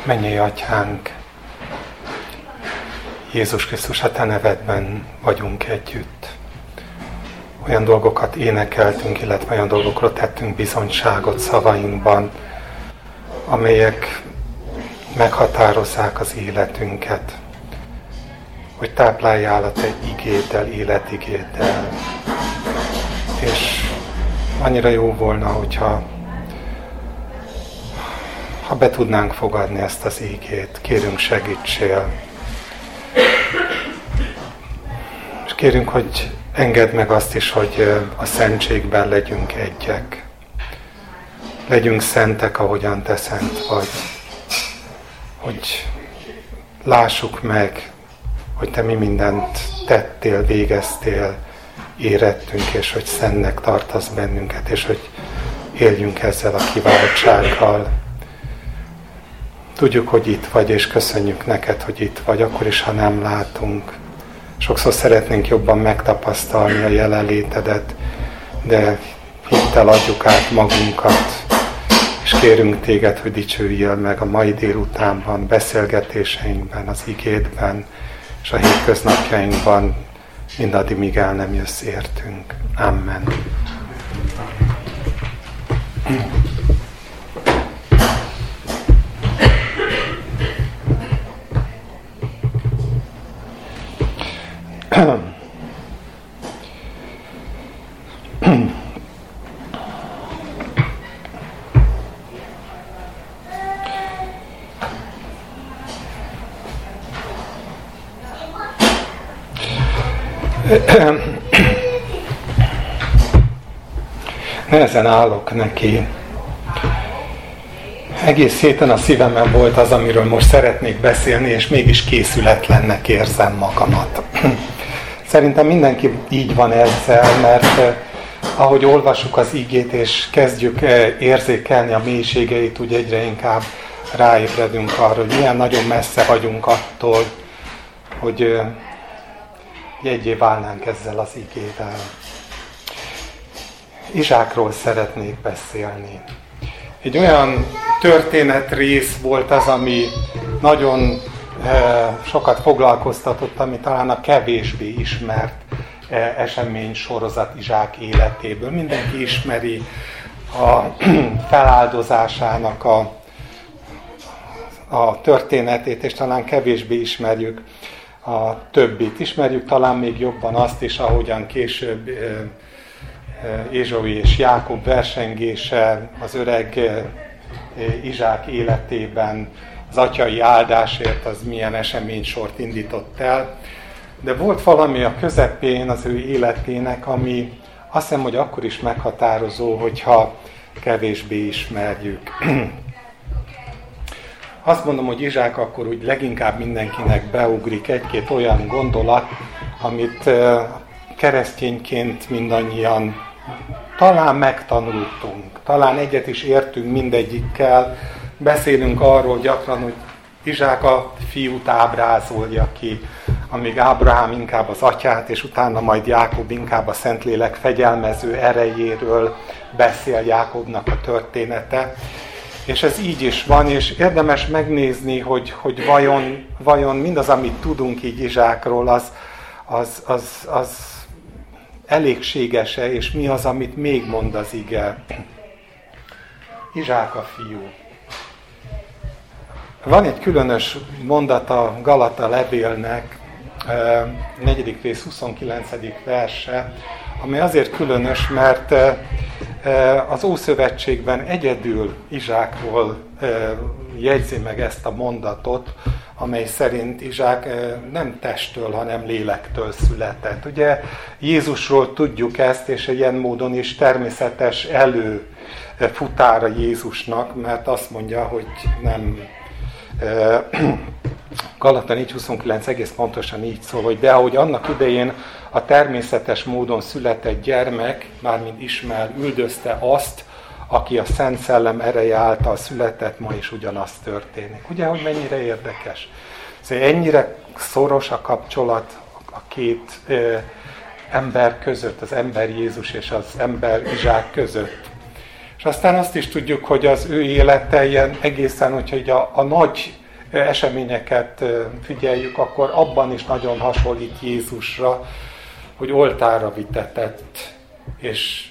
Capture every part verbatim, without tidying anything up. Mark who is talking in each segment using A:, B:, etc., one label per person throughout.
A: Mennyei Atyánk, Jézus Krisztus, a Te nevedben vagyunk együtt. Olyan dolgokat énekeltünk, illetve olyan dolgokról tettünk bizonyságot szavainkban, amelyek meghatározzák az életünket, hogy tápláljál a Te igéddel, életigéddel. És annyira jó volna, hogyha ha be tudnánk fogadni ezt az ígét. Kérünk, segítsél. És kérünk, hogy engedd meg azt is, hogy a szentségben legyünk egyek. Legyünk szentek, ahogyan Te szent vagy. Hogy lássuk meg, hogy Te mi mindent tettél, végeztél, érettünk, és hogy szentnek tartasz bennünket, és hogy éljünk ezzel a kiváltsággal. Tudjuk, hogy itt vagy, és köszönjük neked, hogy itt vagy, akkor is, ha nem látunk. Sokszor szeretnénk jobban megtapasztalni a jelenlétedet, de hittel adjuk át magunkat, és kérünk téged, hogy dicsőjél meg a mai délutánban, beszélgetéseinkben, az igédben, és a hétköznapjainkban, mindaddig, míg el nem jössz értünk. Amen. Nehezen állok neki. Egész héten a szívemen volt az, amiről most szeretnék beszélni, és mégis készületlennek érzem magamat. Szerintem mindenki így van ezzel, mert eh, ahogy olvassuk az igét, és kezdjük eh, érzékelni a mélységeit, úgy egyre inkább ráébredünk arra, hogy milyen nagyon messze vagyunk attól, hogy eh, egyé válnánk ezzel az igével. Izsákról szeretnék beszélni. Egy olyan történetrész volt az, ami nagyon e, sokat foglalkoztatott, ami talán a kevésbé ismert e, esemény sorozat Izsák életéből. Mindenki ismeri a feláldozásának a, a történetét, és talán kevésbé ismerjük a többit. Ismerjük talán még jobban azt is, ahogyan később e, Ézsau és Jákob versengése az öreg Izsák életében, az atyai áldásért az milyen eseménysort indított el. De volt valami a közepén az ő életének, ami azt hiszem, hogy akkor is meghatározó, hogyha kevésbé ismerjük. Azt mondom, hogy Izsák akkor úgy leginkább mindenkinek beugrik egy-két olyan gondolat, amit keresztényként mindannyian talán megtanultunk, talán egyet is értünk mindegyikkel, beszélünk arról gyakran, hogy Izsák a fiút ábrázolja ki, amíg Ábrahám inkább az atyát, és utána majd Jákob inkább a Szentlélek fegyelmező erejéről beszél Jákobnak a története. És ez így is van, és érdemes megnézni, hogy, hogy vajon, vajon mindaz, amit tudunk így Izsákról, az, az, az, az elégséges-e, és mi az, amit még mond az ige. Izsák a fiú. Van egy különös mondat a Galata levélnek, negyedik rész huszonkilencedik verse, ami azért különös, mert az Ószövetségben egyedül Izsákról jegyzi meg ezt a mondatot, amely szerint Izsák nem testtől, hanem lélektől született. Ugye Jézusról tudjuk ezt, és ilyen módon is természetes előfutára Jézusnak, mert azt mondja, hogy nem... Galata négy huszonkilenc egész pontosan így szól, hogy de ahogy annak idején a természetes módon született gyermek, mármint Ismael üldözte azt, aki a Szent Szellem ereje által született, ma is ugyanaz történik. Ugye, hogy mennyire érdekes? Szóval ennyire szoros a kapcsolat a két ö, ember között, az ember Jézus és az ember Izsák között. És aztán azt is tudjuk, hogy az ő élete ilyen egészen, hogyha így a, a nagy eseményeket figyeljük, akkor abban is nagyon hasonlít Jézusra, hogy oltárra vitetett, és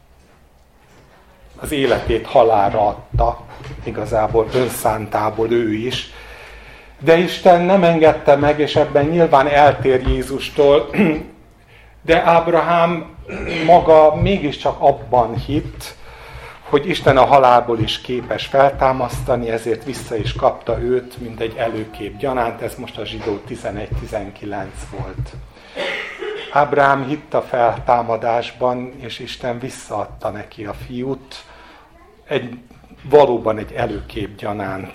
A: az életét halálra adta, igazából önszántából ő is. De Isten nem engedte meg, és ebben nyilván eltér Jézustól, de Ábrahám maga mégiscsak abban hitt, hogy Isten a halálból is képes feltámasztani, ezért vissza is kapta őt, mint egy előkép gyanánt. Ez most a Zsidó tizenegy tizenkilenc volt. Ábrahám hitt a feltámadásban, és Isten visszaadta neki a fiút, egy, valóban egy előkép gyanánt.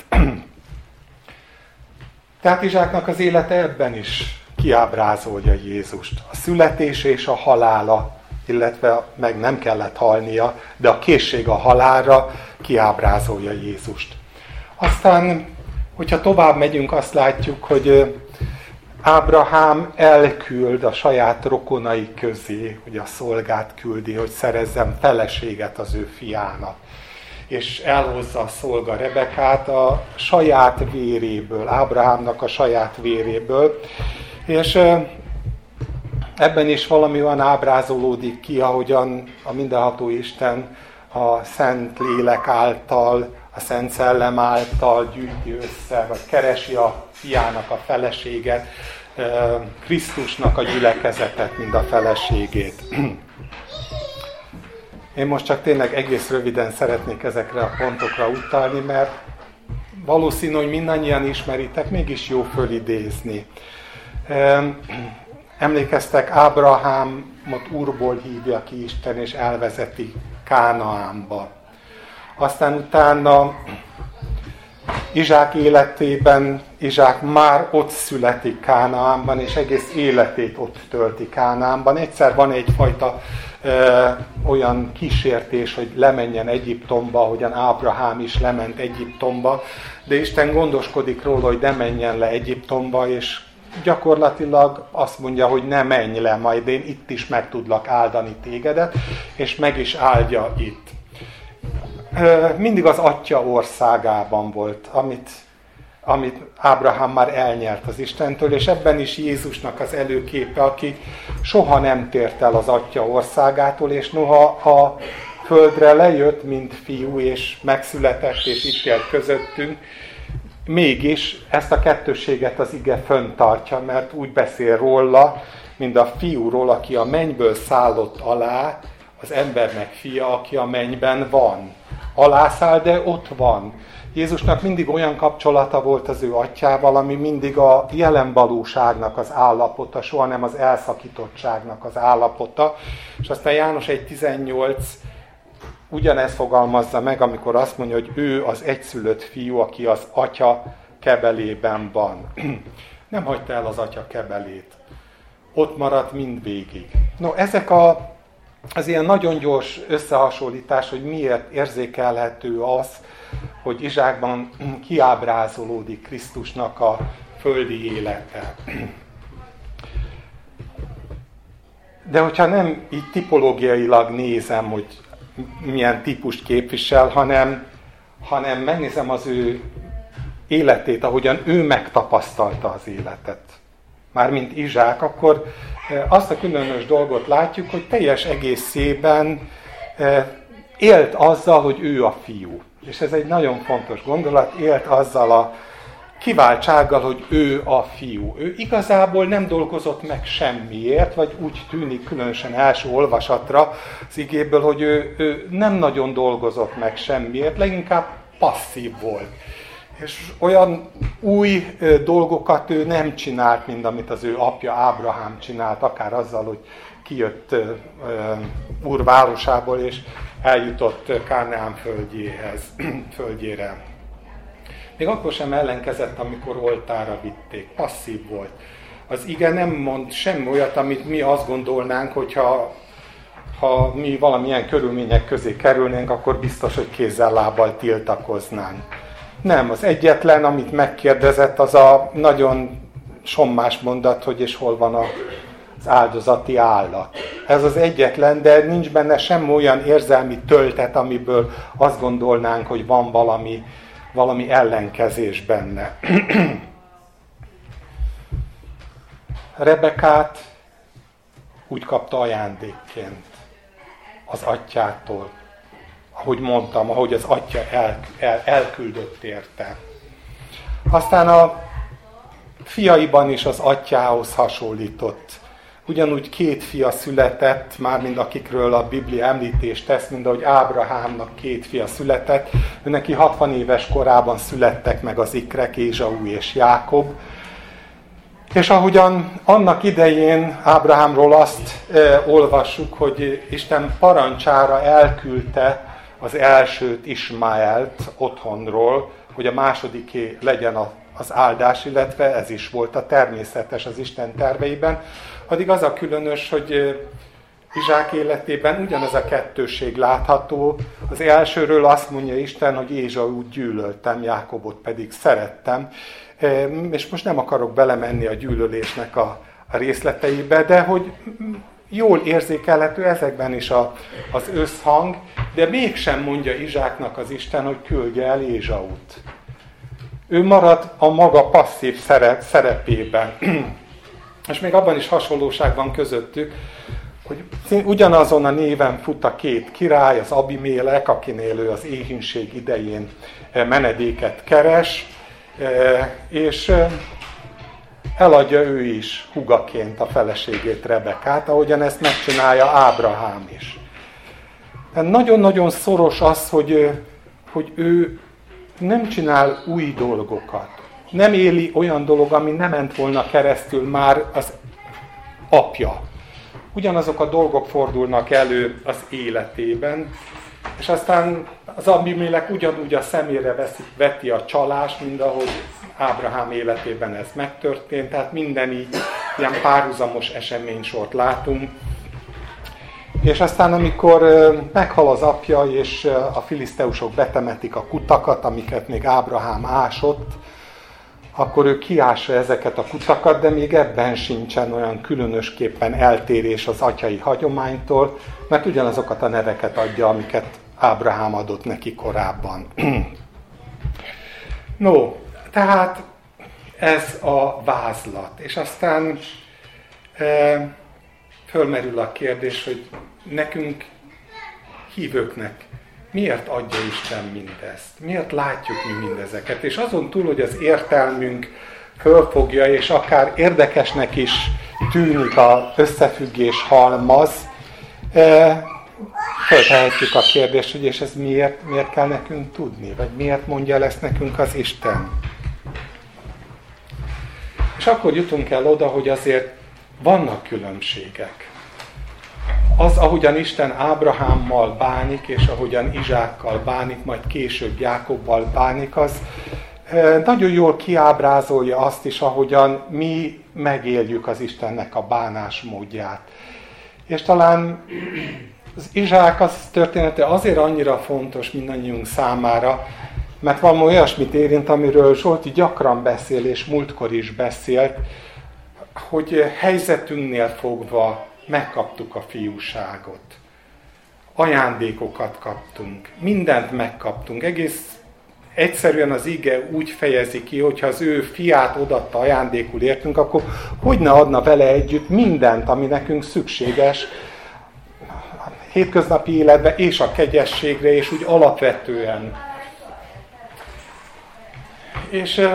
A: Tehát Izsáknak az élete ebben is kiábrázolja Jézust. A születés és a halála, illetve meg nem kellett halnia, de a készség a halálra kiábrázolja Jézust. Aztán, hogyha tovább megyünk, azt látjuk, hogy Ábrahám elküld a saját rokonai közé, hogy a szolgát küldi, hogy szerezzen feleséget az ő fiának. És elhozza a szolga Rebekát a saját véréből, Ábrahámnak a saját véréből. És ebben is valami olyan ábrázolódik ki, ahogyan a mindenható Isten a Szent Lélek által, a Szent Szellem által gyűjti össze, vagy keresi a fiának a feleséget, Krisztusnak a gyülekezetet, mint a feleségét. Én most csak tényleg egész röviden szeretnék ezekre a pontokra utalni, mert valószínű, hogy mindannyian ismeritek, mégis jó fölidézni. Emlékeztek, Ábrahámot Úrból hívja ki Isten, és elvezeti Kánaánba. Aztán utána Izsák életében, Izsák már ott születik Kánaánban, és egész életét ott tölti Kánaánban. Egyszer van egyfajta ö, olyan kísértés, hogy lemenjen Egyiptomba, ahogyan Ábrahám is lement Egyiptomba, de Isten gondoskodik róla, hogy ne menjen le Egyiptomba, és gyakorlatilag azt mondja, hogy ne menj le, majd én itt is meg tudlak áldani tégedet, és meg is áldja itt. Mindig az Atya országában volt, amit, amit Ábrahám már elnyert az Istentől, és ebben is Jézusnak az előképe, aki soha nem tért el az Atya országától, és noha a földre lejött, mint fiú, és megszületett, és itt élt közöttünk, mégis ezt a kettősséget az ige fönntartja, mert úgy beszél róla, mint a fiúról, aki a mennyből szállott alá, az embernek fia, aki a mennyben van. Alászáll, de ott van. Jézusnak mindig olyan kapcsolata volt az ő atyával, ami mindig a jelen valóságnak az állapota, soha nem az elszakítottságnak az állapota. És aztán János egy tizennyolc ugyanezt fogalmazza meg, amikor azt mondja, hogy ő az egyszülött fiú, aki az atya kebelében van. Nem hagyta el az atya kebelét. Ott maradt mindvégig. No, ezek a, az ilyen nagyon gyors összehasonlítás, hogy miért érzékelhető az, hogy Izsákban kiábrázolódik Krisztusnak a földi élete. De hogyha nem így tipológiailag nézem, hogy milyen típust képvisel, hanem, hanem megnézem az ő életét, ahogyan ő megtapasztalta az életet. Mármint Izsák, akkor azt a különös dolgot látjuk, hogy teljes egészében élt azzal, hogy ő a fiú. És ez egy nagyon fontos gondolat, élt azzal a kiváltsággal, hogy ő a fiú. Ő igazából nem dolgozott meg semmiért, vagy úgy tűnik különösen első olvasatra az igéből, hogy ő, ő nem nagyon dolgozott meg semmiért, leginkább passzív volt. És olyan új dolgokat ő nem csinált, mint amit az ő apja Ábrahám csinált, akár azzal, hogy kijött Úr városából, és eljutott Kánaán földjéhez, földjére. Még akkor sem ellenkezett, amikor oltára vitték. Passzív volt. Az ige nem mond semmi olyat, amit mi azt gondolnánk, hogyha ha mi valamilyen körülmények közé kerülnénk, akkor biztos, hogy kézzel-lábbal tiltakoznánk. Nem, az egyetlen, amit megkérdezett, az a nagyon sommás mondat, hogy és hol van a, az áldozati állat. Ez az egyetlen, de nincs benne semmi olyan érzelmi töltet, amiből azt gondolnánk, hogy van valami, valami ellenkezés benne. Rebekát úgy kapta ajándékként az atyától, ahogy mondtam, ahogy az atya el, el, elküldött érte. Aztán a fiaiban is az atyához hasonlított. Ugyanúgy két fia született, mármint akikről a Biblia említést tesz, mint ahogy Ábrahámnak két fia született. Ő neki hatvan éves korában születtek meg az ikrek, Ézsau és Jákob. És ahogyan annak idején Ábrahámról azt e, olvassuk, hogy Isten parancsára elküldte az elsőt, Ismaelt otthonról, hogy a másodiké legyen a, az áldás, illetve ez is volt a természetes az Isten terveiben. Addig az a különös, hogy Izsák életében ugyanez a kettőség látható. Az elsőről azt mondja Isten, hogy Ézsaut gyűlöltem, Jákobot pedig szerettem. És most nem akarok belemenni a gyűlölésnek a, a részleteibe, de hogy jól érzékelhető ezekben is a, az összhang, de mégsem mondja Izsáknak az Isten, hogy küldje el Ézsaut. Ő marad a maga passzív szerep, szerepében. És még abban is hasonlóság van közöttük, hogy ugyanazon a néven fut a két király, az Abimélek, akinél ő az éhínség idején menedéket keres, és eladja ő is húgaként a feleségét, Rebekát, ahogyan ezt megcsinálja Ábrahám is. Nagyon-nagyon szoros az, hogy, hogy ő nem csinál új dolgokat. Nem éli olyan dolog, ami nem ment volna keresztül már az apja. Ugyanazok a dolgok fordulnak elő az életében, és aztán az Abimélek ugyanúgy a szemére veszi, veti a csalást, mint ahogy Ábrahám életében ez megtörtént, tehát minden így ilyen párhuzamos eseménysort látunk. És aztán amikor meghal az apja, és a filiszteusok betemetik a kutakat, amiket még Ábrahám ásott, akkor ő kiássa ezeket a kutakat, de még ebben sincsen olyan különösképpen eltérés az atyai hagyománytól, mert ugyanazokat a neveket adja, amiket Ábrahám adott neki korábban. No, tehát ez a vázlat. És aztán e, fölmerül a kérdés, hogy nekünk, hívőknek, miért adja Isten mindezt? Miért látjuk mi mindezeket? És azon túl, hogy az értelmünk fölfogja, és akár érdekesnek is tűnik az összefüggés halmaz, föltehetjük a kérdést, hogy és ez miért, miért kell nekünk tudni? Vagy miért mondja el ezt nekünk az Isten? És akkor jutunk el oda, hogy azért vannak különbségek. Az, ahogyan Isten Ábrahámmal bánik, és ahogyan Izsákkal bánik, majd később Jákobbal bánik, az nagyon jól kiábrázolja azt is, ahogyan mi megéljük az Istennek a bánásmódját. És talán az Izsák az története azért annyira fontos mindannyiunk számára, mert valami olyasmit érint, amiről Zsolti gyakran beszél, és múltkor is beszélt, hogy helyzetünknél fogva megkaptuk a fiúságot. Ajándékokat kaptunk. Mindent megkaptunk. Egész egyszerűen az ige úgy fejezi ki, hogyha az ő fiát odatta ajándékul értünk, akkor hogy ne adna vele együtt mindent, ami nekünk szükséges a hétköznapi életbe és a kegyességre, és úgy alapvetően. És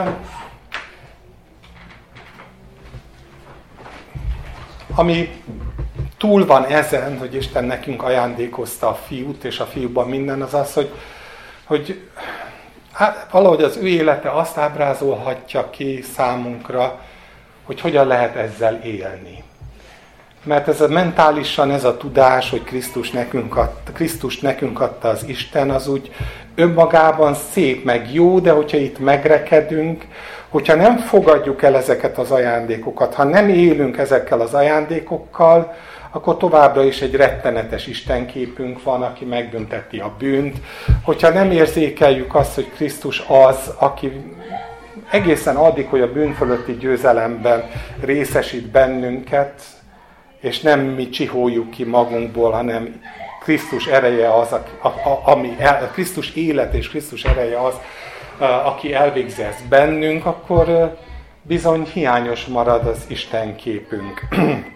A: ami túl van ezen, hogy Isten nekünk ajándékozta a fiút, és a fiúban minden, az az, hogy, hogy hát, valahogy az ő élete azt ábrázolhatja ki számunkra, hogy hogyan lehet ezzel élni. Mert ez a mentálisan, ez a tudás, hogy Krisztus nekünk adta, Krisztus nekünk adta az Isten, az úgy önmagában szép, meg jó, de hogyha itt megrekedünk, hogyha nem fogadjuk el ezeket az ajándékokat, ha nem élünk ezekkel az ajándékokkal, akkor továbbra is egy rettenetes istenképünk van, aki megbünteti a bűnt. Hogyha nem érzékeljük azt, hogy Krisztus az, aki egészen addig, hogy a bűn fölötti győzelemben részesít bennünket, és nem mi csiholjuk ki magunkból, hanem Krisztus ereje az, ami, a Krisztus élet és Krisztus ereje az, aki elvégzi ezt bennünk, akkor bizony hiányos marad az Isten képünk.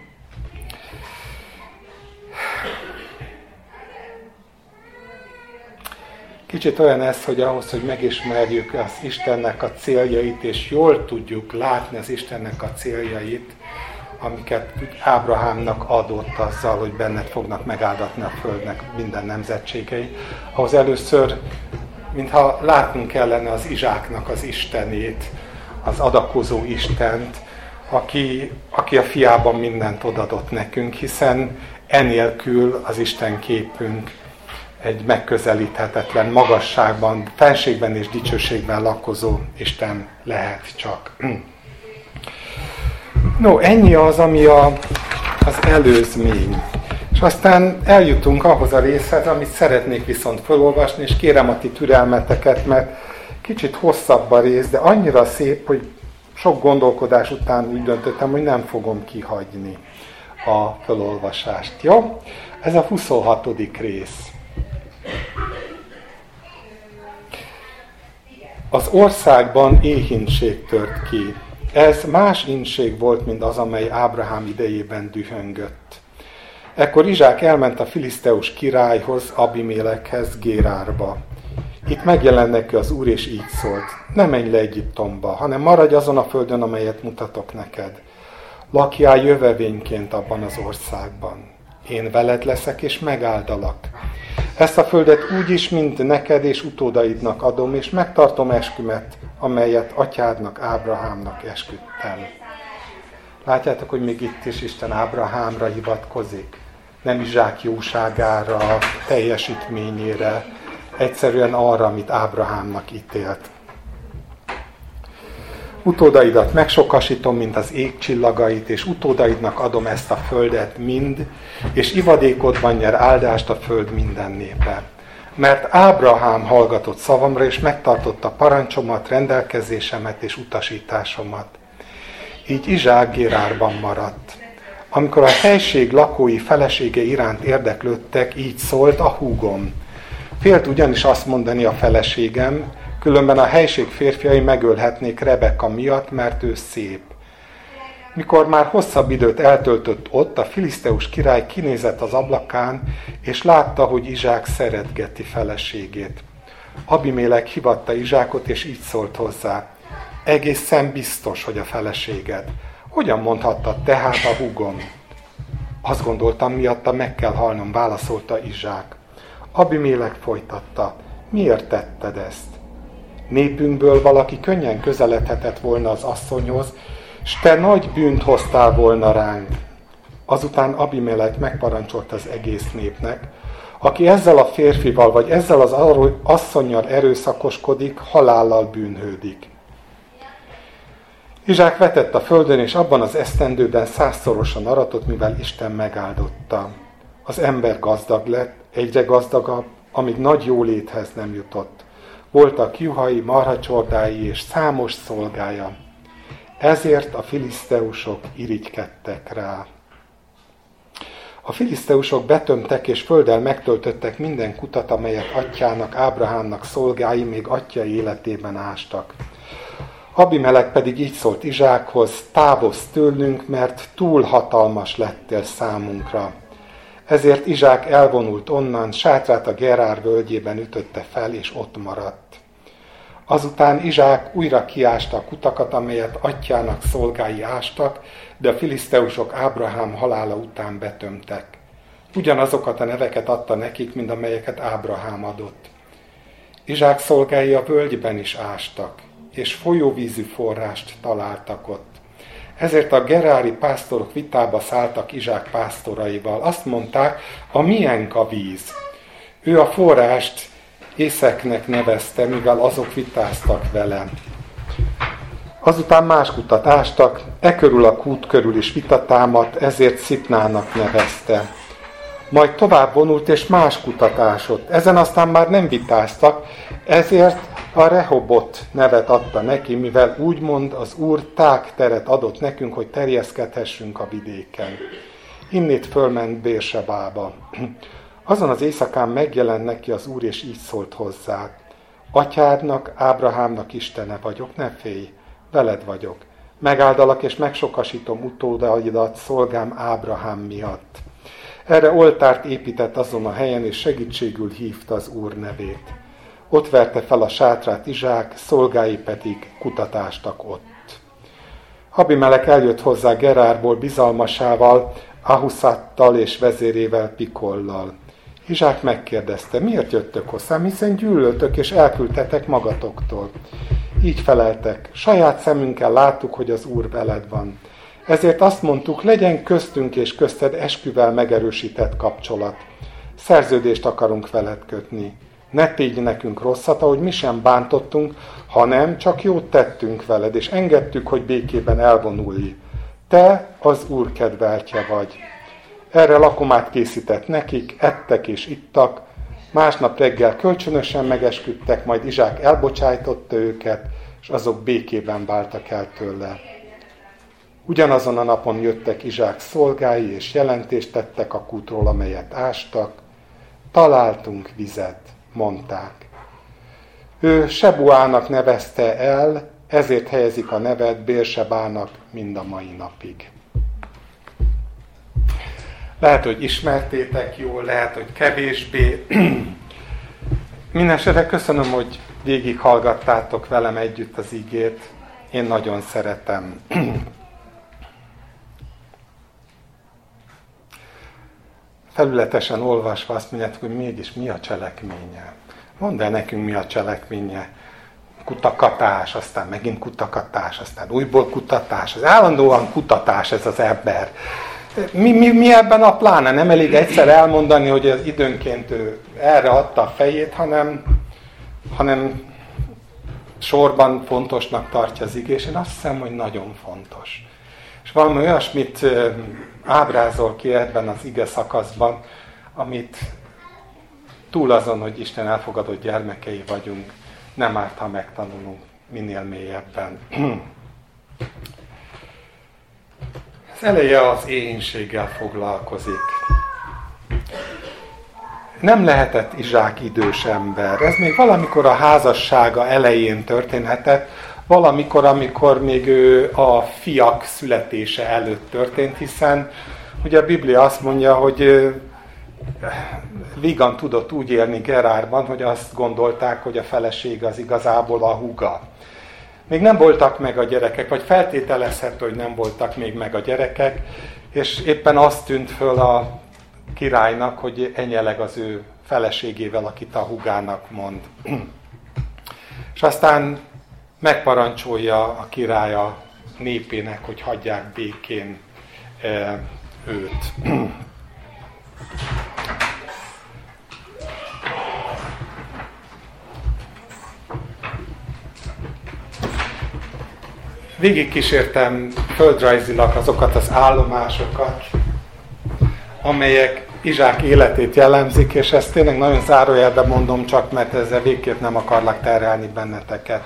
A: Kicsit olyan ez, hogy ahhoz, hogy megismerjük az Istennek a céljait, és jól tudjuk látni az Istennek a céljait, amiket Ábrahámnak adott azzal, hogy benned fognak megáldatni a földnek minden nemzetségei, ahhoz először, mintha látnunk kellene az Izsáknak az Istenét, az adakozó Istent, aki, aki a fiában mindent odadott nekünk, hiszen enélkül az Isten képünk egy megközelíthetetlen magasságban, fenségben és dicsőségben lakozó Isten lehet csak. No, ennyi az, ami a, az előzmény. És aztán eljutunk ahhoz a részhez, amit szeretnék viszont felolvasni, és kérem a ti türelmeteket, mert kicsit hosszabb a rész, de annyira szép, hogy sok gondolkodás után úgy döntöttem, hogy nem fogom kihagyni a felolvasást. Jó? Ez a huszonhatodik rész. Az országban éhínség tört ki. Ez más ínség volt, mint az, amely Ábrahám idejében dühöngött. Ekkor Izsák elment a filiszteus királyhoz, Abimélekhez, Gérárba. Itt megjelent neki az Úr, és így szólt: ne menj le Egyiptomba, hanem maradj azon a földön, amelyet mutatok neked. Lakjál jövevényként abban az országban. Én veled leszek, és megáldalak. Ezt a földet úgy is, mint neked és utódaidnak adom, és megtartom eskümet, amelyet atyádnak, Ábrahámnak esküdtem. Látjátok, hogy még itt is Isten Ábrahámra hivatkozik. Nem Izsák jóságára, teljesítményére, egyszerűen arra, amit Ábrahámnak ítélt. Utódaidat megsokasítom, mint az ég csillagait, és utódaidnak adom ezt a földet mind, és ivadékodban nyer áldást a föld minden népe. Mert Ábrahám hallgatott szavamra, és megtartotta parancsomat, rendelkezésemet és utasításomat. Így Izsák Gérárban maradt. Amikor a helység lakói felesége iránt érdeklődtek, így szólt a húgom. Félt ugyanis azt mondani a feleségem, különben a helység férfiai megölhetnék Rebeka miatt, mert ő szép. Mikor már hosszabb időt eltöltött ott, a filiszteus király kinézett az ablakán, és látta, hogy Izsák szeretgeti feleségét. Abimélek hívatta Izsákot, és így szólt hozzá: egészen biztos, hogy a feleséged. Hogyan mondhattad tehát a húgom? Azt gondoltam, miatta meg kell halnom, válaszolta Izsák. Abimélek folytatta: miért tetted ezt? Népünkből valaki könnyen közeledhetett volna az asszonyhoz, s te nagy bűnt hoztál volna ránk. Azután Abimélek megparancsolt az egész népnek: aki ezzel a férfival vagy ezzel az asszonnyal erőszakoskodik, halállal bűnhődik. Izsák vetett a földön, és abban az esztendőben százszorosan aratott, mivel Isten megáldotta. Az ember gazdag lett, egyre gazdagabb, amíg nagy jóléthez nem jutott. Voltak juhai, marhacsordái és számos szolgája. Ezért a filiszteusok irigykedtek rá. A filiszteusok betömtek és földdel megtöltöttek minden kutat, amelyet atyának, Ábrahámnak szolgái még atya életében ástak. Abimelek pedig így szólt Izsákhoz: távozz tőlünk, mert túl hatalmas lettél számunkra. Ezért Izsák elvonult onnan, sátrát a Gerár völgyében ütötte fel, és ott maradt. Azután Izsák újra kiásta a kutakat, amelyet atyának szolgái ástak, de a filiszteusok Ábrahám halála után betömtek. Ugyanazokat a neveket adta nekik, mint amelyeket Ábrahám adott. Izsák szolgái a völgyben is ástak, és folyóvízű forrást találtak ott. Ezért a gerári pásztorok vitába szálltak Izsák pásztoraival. Azt mondták: a miénk a víz. Ő a forrást Észeknek nevezte, mivel azok vitáztak vele. Azután más kutat ástak, e körül a kút körül is vita támadt, ezért Szitnának nevezte. Majd tovább vonult, és más kutat ásott. Ezen aztán már nem vitáztak, ezért a Rehobot nevet adta neki, mivel úgymond az Úr tág teret adott nekünk, hogy terjeszkedhessünk a vidéken. Innét fölment Bérsebába. Azon az éjszakán megjelent neki az Úr, és így szólt hozzá: Atyádnak, Ábrahámnak Istene vagyok, ne félj, veled vagyok. Megáldalak és megsokasítom utódaidat szolgám Ábrahám miatt. Erre oltárt épített azon a helyen, és segítségül hívta az Úr nevét. Ott verte fel a sátrát Izsák, szolgái pedig kutatástak ott. Abimelek eljött hozzá Gerárból bizalmasával, Ahuszattal és vezérével Pikollal. Izsák megkérdezte: miért jöttök hozzám, hiszen gyűlöltök és elküldtetek magatoktól. Így feleltek: saját szemünkkel láttuk, hogy az Úr veled van. Ezért azt mondtuk, legyen köztünk és közted esküvel megerősített kapcsolat. Szerződést akarunk veled kötni. Ne tégy nekünk rosszat, ahogy mi sem bántottunk, hanem csak jót tettünk veled, és engedtük, hogy békében elvonulj. Te az Úr kedveltje vagy. Erre lakomát készített nekik, ettek és ittak, másnap reggel kölcsönösen megesküdtek, majd Izsák elbocsájtotta őket, és azok békében váltak el tőle. Ugyanazon a napon jöttek Izsák szolgái, és jelentést tettek a kútról, amelyet ástak. Találtunk vizet, mondták. Ő Sebuának nevezte el, ezért helyezik a nevet Bérsebának mind a mai napig. Lehet, hogy ismertétek jól, lehet, hogy kevésbé. Mindenesetre köszönöm, hogy végighallgattátok velem együtt az igét. Én nagyon szeretem. Felületesen olvasva azt mondjátok, hogy mégis mi a cselekménye. Mondd el nekünk, mi a cselekménye. Kutakatás, aztán megint kutakatás, aztán újból kutatás. Az állandóan kutatás ez az ember. Mi, mi, mi ebben a pláne? Nem elég egyszer elmondani, hogy az időnként ő erre adta a fejét, hanem, hanem sorban fontosnak tartja az igés. Én azt hiszem, hogy nagyon fontos. És valami olyasmit ábrázol ki ebben az ige szakaszban, amit túl azon, hogy Isten elfogadott gyermekei vagyunk, nem árt, ha megtanulunk minél mélyebben. Az eleje az éhínséggel foglalkozik. Nem lehetett Izsák idős ember. Ez még valamikor a házassága elején történhetett, valamikor, amikor még ő a fiak születése előtt történt, hiszen ugye a Biblia azt mondja, hogy vígan tudott úgy élni Gerárban, hogy azt gondolták, hogy a felesége az igazából a húga. Még nem voltak meg a gyerekek, vagy feltételezhető, hogy nem voltak még meg a gyerekek, és éppen azt tűnt föl a királynak, hogy enyeleg az ő feleségével, akit a húgának mond. És aztán megparancsolja a király a népének, hogy hagyják békén e, őt. Végig kísértem földrajzilag azokat az állomásokat, amelyek Izsák életét jellemzik, és ezt tényleg nagyon zárójelben mondom csak, mert ezzel végképp nem akarlak terhelni benneteket.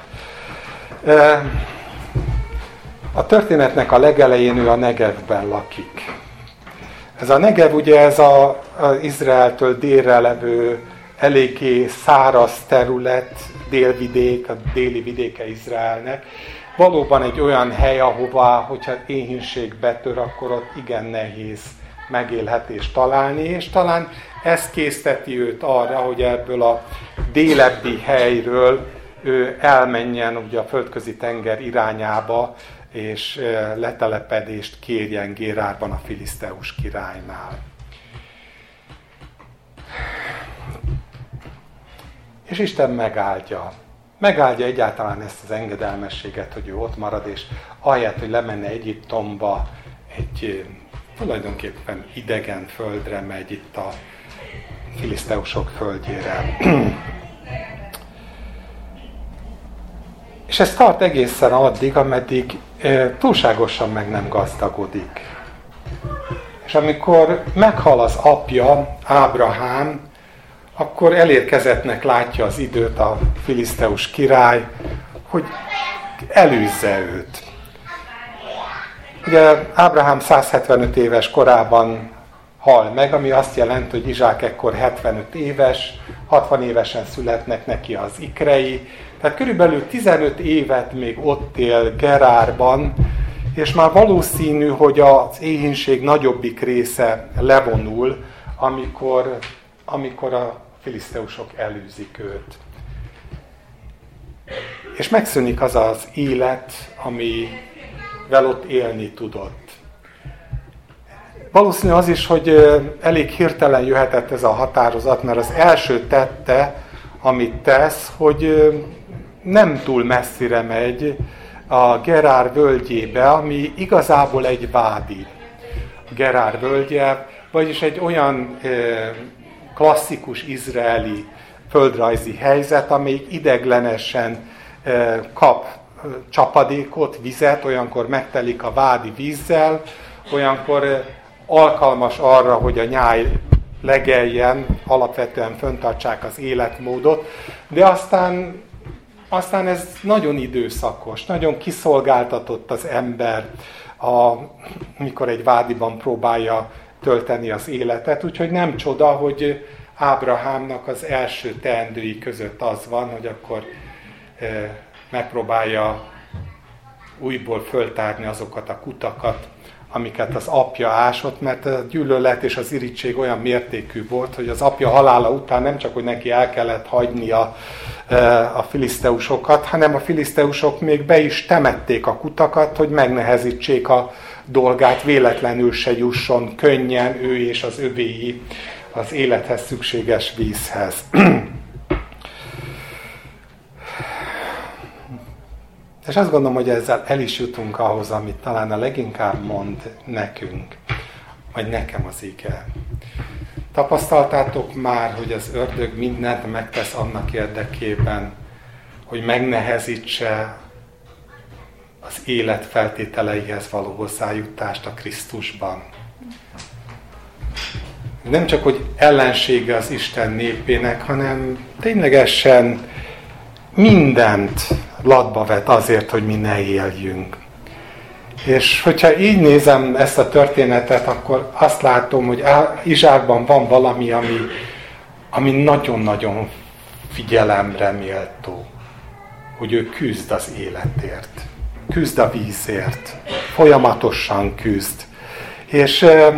A: A történetnek a legelején ő a Negevben lakik. Ez a Negev ugye ez a, az Izraeltől délre levő eléggé száraz terület, délvidék, a déli vidéke Izraelnek. Valóban egy olyan hely, ahová, hogyha éhínség betör, akkor ott igen nehéz megélhetést találni, és talán ez készteti őt arra, hogy ebből a délebbi helyről ő elmenjen ugye a földközi tenger irányába, és letelepedést kérjen Gérárban a filiszteus királynál. És Isten megáldja. Megáldja egyáltalán ezt az engedelmességet, hogy ő ott marad, és ahelyett, hogy lemenne Egyiptomba, egy tulajdonképpen idegen földre megy, itt a filiszteusok földjére. És ez tart egészen addig, ameddig e, túlságosan meg nem gazdagodik. És amikor meghal az apja, Ábrahám, akkor elérkezettnek látja az időt a filiszteus király, hogy elűzze őt. Ugye Ábrahám százhetvenöt éves korában hal meg, ami azt jelenti, hogy Izsák ekkor hetvenöt éves, hatvan évesen születnek neki az ikrei, tehát körülbelül tizenöt évet még ott él Gerárban, és már valószínű, hogy az éhínség nagyobbik része levonul, amikor, amikor a filiszteusok elűzik őt. És megszűnik az az élet, amivel ott élni tudott. Valószínű az is, hogy elég hirtelen jöhetett ez a határozat, mert az első tette, amit tesz, hogy nem túl messzire megy a Gerár völgyébe, ami igazából egy vádi. A Gerár völgye, vagyis egy olyan klasszikus izraeli földrajzi helyzet, amelyik ideglenesen kap csapadékot, vizet, olyankor megtelik a vádi vízzel, olyankor alkalmas arra, hogy a nyáj legeljen, alapvetően fenntartsák az életmódot, de aztán, aztán ez nagyon időszakos, nagyon kiszolgáltatott az ember, a, mikor egy vádiban próbálja tölteni az életet, úgyhogy nem csoda, hogy Ábrahámnak az első teendői között az van, hogy akkor e, megpróbálja újból föltárni azokat a kutakat, amiket az apja ásott, mert a gyűlölet és az irigység olyan mértékű volt, hogy az apja halála után nem csak, hogy neki el kellett hagynia a filiszteusokat, hanem a filiszteusok még be is temették a kutakat, hogy megnehezítsék a dolgát, véletlenül se jusson könnyen ő és az övéi az élethez szükséges vízhez. És azt gondolom, hogy ezzel el is jutunk ahhoz, amit talán a leginkább mond nekünk, vagy nekem az ige. Tapasztaltátok már, hogy az ördög mindent megtesz annak érdekében, hogy megnehezítse az élet feltételeihez való hozzájutást a Krisztusban. Nem csak, hogy ellensége az Isten népének, hanem ténylegesen mindent latba vet azért, hogy mi ne éljünk. És hogyha így nézem ezt a történetet, akkor azt látom, hogy Izsákban van valami, ami, ami nagyon-nagyon figyelemre méltó. Hogy ő küzd az életért. Küzd a vízért. Folyamatosan küzd. És e,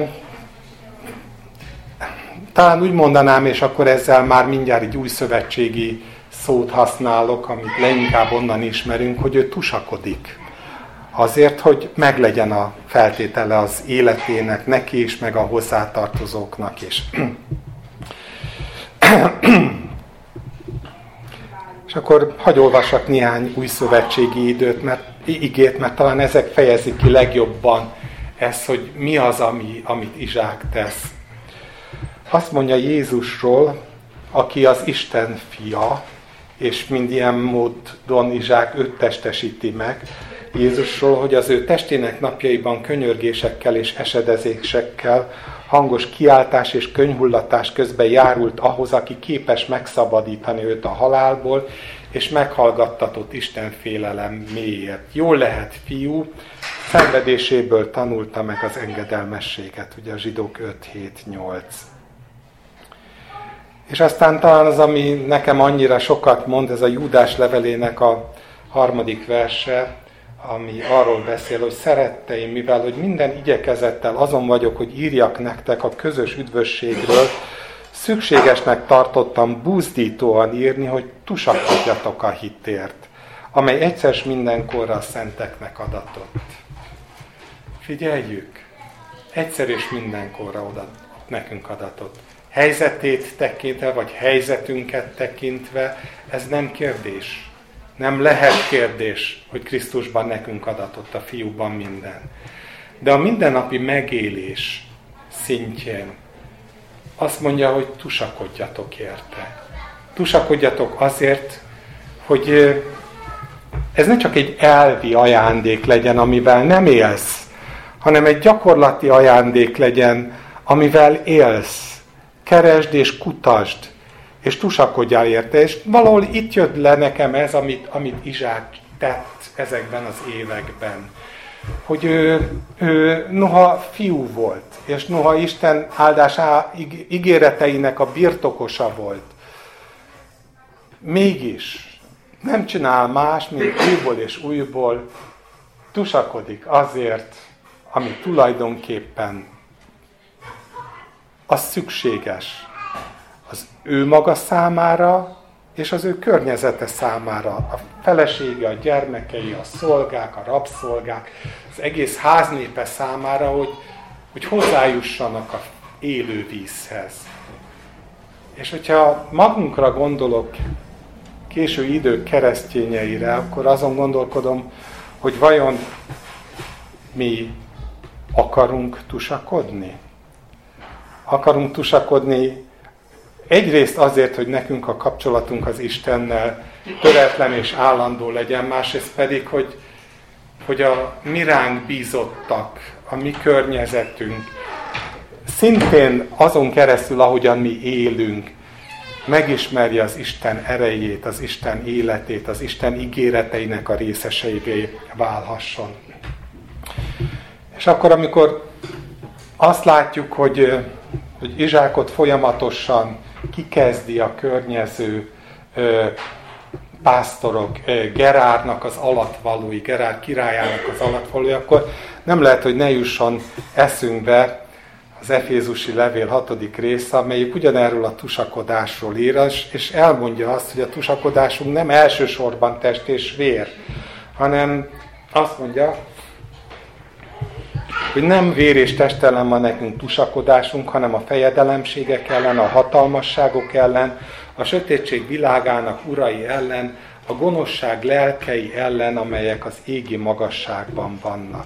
A: talán úgy mondanám, és akkor ezzel már mindjárt egy új szövetségi szót használok, amit leginkább onnan ismerünk, hogy ő tusakodik. Azért, hogy meglegyen a feltétele az életének neki is, meg a hozzátartozóknak is. És akkor hadd olvassak néhány új szövetségi időt, mert, igét, mert talán ezek fejezik ki legjobban ezt, hogy mi az, ami, amit Izsák tesz. Azt mondja Jézusról, aki az Isten fia, és mindilyen módon Izsák őt testesíti meg, Jézusról, hogy az ő testének napjaiban könyörgésekkel és esedezésekkel, hangos kiáltás és könyhullatás közben járult ahhoz, aki képes megszabadítani őt a halálból, és meghallgattatott Isten félelem mélyért. Jól lehet fiú, szenvedéséből tanulta meg az engedelmességet, ugye a Zsidók öt hét nyolc. És aztán talán az, ami nekem annyira sokat mond, ez a Júdás levelének a harmadik verse, ami arról beszél, hogy szeretteim, mivel hogy minden igyekezettel azon vagyok, hogy írjak nektek a közös üdvösségről, szükségesnek tartottam búzdítóan írni, hogy tusakodjatok a hitért, amely egyszer s mindenkorra a szenteknek adatott. Figyeljük! Egyszer és mindenkorra oda, nekünk adatott. Helyzetét tekintve, vagy helyzetünket tekintve, ez nem kérdés. Nem lehet kérdés, hogy Krisztusban nekünk adatott, a fiúban minden. De a mindennapi megélés szintjén azt mondja, hogy tusakodjatok érte. Tusakodjatok azért, hogy ez ne csak egy elvi ajándék legyen, amivel nem élsz, hanem egy gyakorlati ajándék legyen, amivel élsz. Keresd és kutasd, és tusakodjál érte. És valahol itt jött le nekem ez, amit, amit Izsák tett ezekben az években. hogy ő, ő noha fiú volt, és noha Isten áldásá ígéreteinek a birtokosa volt, mégis nem csinál más, mint újból és újból tusakodik azért, ami tulajdonképpen az szükséges az ő maga számára, és az ő környezete számára. A felesége, a gyermekei, a szolgák, a rabszolgák, az egész háznépe számára, hogy, hogy hozzájussanak a élő vízhez. És hogyha magunkra gondolok, késő idők keresztényeire, akkor azon gondolkodom, hogy vajon mi akarunk tusakodni? Akarunk tusakodni egyrészt azért, hogy nekünk a kapcsolatunk az Istennel töretlen és állandó legyen, másrészt pedig, hogy, hogy a mi ránk bízottak, a mi környezetünk szintén azon keresztül, ahogyan mi élünk, megismerje az Isten erejét, az Isten életét, az Isten ígéreteinek a részeseivé válhasson. És akkor, amikor azt látjuk, hogy, hogy Izsákot folyamatosan kikezdi a környező ö, pásztorok, ö, Gerárnak az alatvalói, Gerár királyának az alatvalói, akkor nem lehet, hogy ne jusson eszünkbe az Efézusi levél hatodik része, amelyik ugyanerről a tusakodásról ír, és elmondja azt, hogy a tusakodásunk nem elsősorban test és vér, hanem azt mondja, hogy nem vér és test ellen van nekünk tusakodásunk, hanem a fejedelemségek ellen, a hatalmasságok ellen, a sötétség világának urai ellen, a gonoszság lelkei ellen, amelyek az égi magasságban vannak.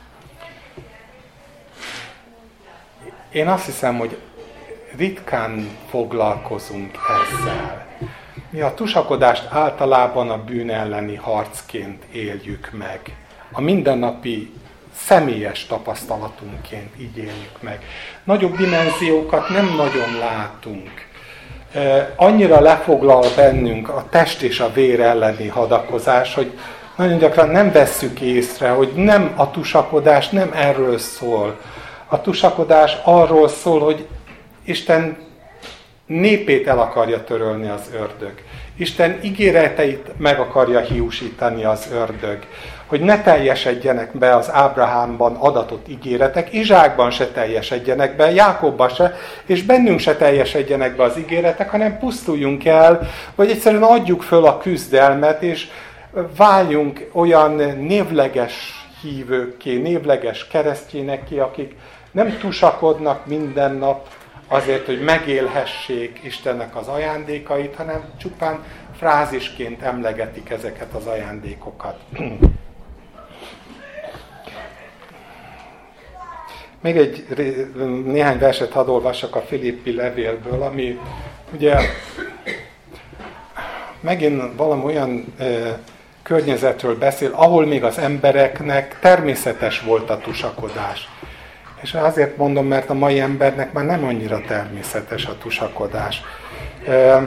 A: Én azt hiszem, hogy ritkán foglalkozunk ezzel. Mi a tusakodást általában a bűn elleni harcként éljük meg. A mindennapi személyes tapasztalatunkként így éljük meg. Nagyobb dimenziókat nem nagyon látunk. Annyira lefoglal bennünk a test és a vér elleni hadakozás, hogy nagyon gyakran nem vesszük észre, hogy nem a tusakodás nem erről szól. A tusakodás arról szól, hogy Isten népét el akarja törölni az ördög. Isten ígéreteit meg akarja hiúsítani az ördög. Hogy ne teljesedjenek be az Ábrahámban adatott ígéretek, Izsákban se teljesedjenek be, Jákobban se, és bennünk se teljesedjenek be az ígéretek, hanem pusztuljunk el, vagy egyszerűen adjuk föl a küzdelmet, és váljunk olyan névleges hívőkké, névleges keresztényekké, akik nem tusakodnak minden nap azért, hogy megélhessék Istennek az ajándékait, hanem csupán frázisként emlegetik ezeket az ajándékokat. Még egy néhány verset hadd olvassak a Filippi levélből, ami ugye megint valami olyan e, környezetről beszél, ahol még az embereknek természetes volt a tusakodás. És azért mondom, mert a mai embernek már nem annyira természetes a tusakodás. E,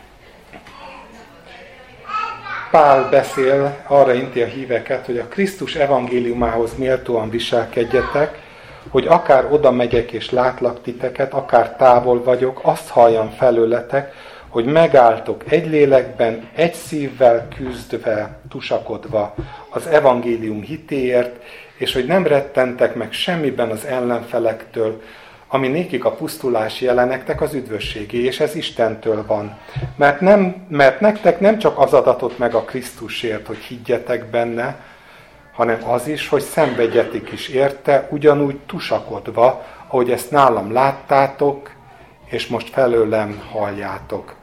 A: Pál beszél, arra inti a híveket, hogy a Krisztus evangéliumához méltóan viselkedjetek, hogy akár oda megyek és látlak titeket, akár távol vagyok, azt halljam felőletek, hogy megálltok egy lélekben, egy szívvel küzdve, tusakodva az evangélium hitéért, és hogy nem rettentek meg semmiben az ellenfelektől, ami nékik a pusztulás jelenektek az üdvösségé, és ez Istentől van. Mert, nem, mert nektek nem csak az adatot meg a Krisztusért, hogy higgyetek benne, hanem az is, hogy szenvedjetek is érte, ugyanúgy tusakodva, ahogy ezt nálam láttátok, és most felőlem halljátok.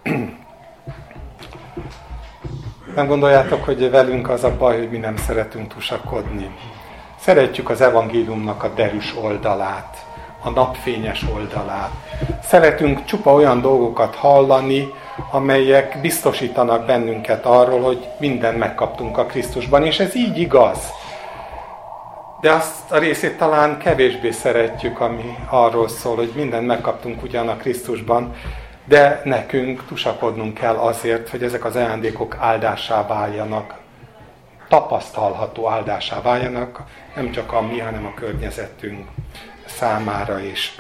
A: Nem gondoljátok, hogy velünk az a baj, hogy mi nem szeretünk tusakodni? Szeretjük az evangéliumnak a derűs oldalát, a napfényes oldalát. Szeretünk csupa olyan dolgokat hallani, amelyek biztosítanak bennünket arról, hogy mindent megkaptunk a Krisztusban, és ez így igaz. De azt a részét talán kevésbé szeretjük, ami arról szól, hogy mindent megkaptunk ugyan a Krisztusban, de nekünk tusakodnunk kell azért, hogy ezek az ajándékok áldássá váljanak tapasztalható áldásá váljanak, nem csak a mi, hanem a környezetünk számára is.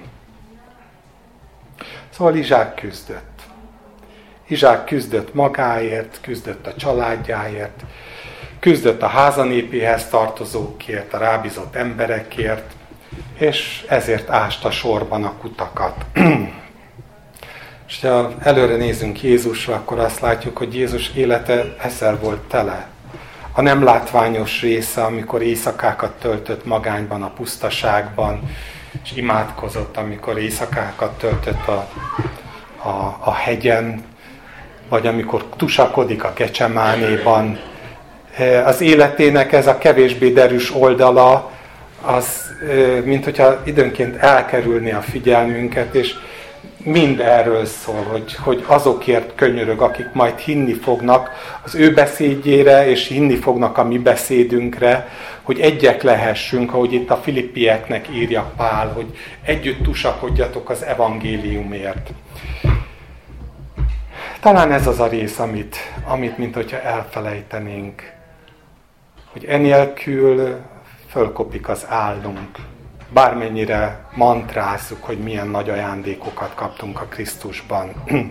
A: Szóval Izsák küzdött. Izsák küzdött magáért, küzdött a családjáért, küzdött a házanépéhez tartozókért, a rábízott emberekért, és ezért ásta sorban a kutakat. És ha előre nézünk Jézusra, akkor azt látjuk, hogy Jézus élete ezzel volt tele. A nem látványos része, amikor éjszakákat töltött magányban, a pusztaságban, és imádkozott, amikor éjszakákat töltött a, a, a hegyen, vagy amikor tusakodik a Gecsemánéban. Az életének ez a kevésbé derűs oldala, az, mint hogyha időnként elkerülné a figyelmünket, és mind erről szól, hogy, hogy azokért könyörög, akik majd hinni fognak az ő beszédjére, és hinni fognak a mi beszédünkre, hogy egyek lehessünk, ahogy itt a filippieknek írja Pál, hogy együtt tusakodjatok az evangéliumért. Talán ez az a rész, amit, amit mint hogyha elfelejtenénk, hogy enélkül fölkopik az álmunk. Bármennyire mantrázzuk, hogy milyen nagy ajándékokat kaptunk a Krisztusban.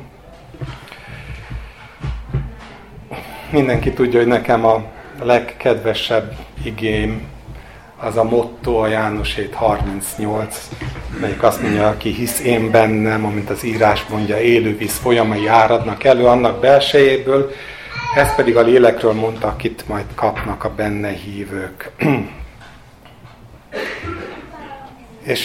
A: Mindenki tudja, hogy nekem a legkedvesebb igém az a motto, a János hét harmincnyolc, melyik azt mondja, aki hisz én bennem, amint az írás mondja, élő víz folyamai áradnak elő annak belsejéből, ez pedig a lélekről mondta, akit majd kapnak a benne hívők. És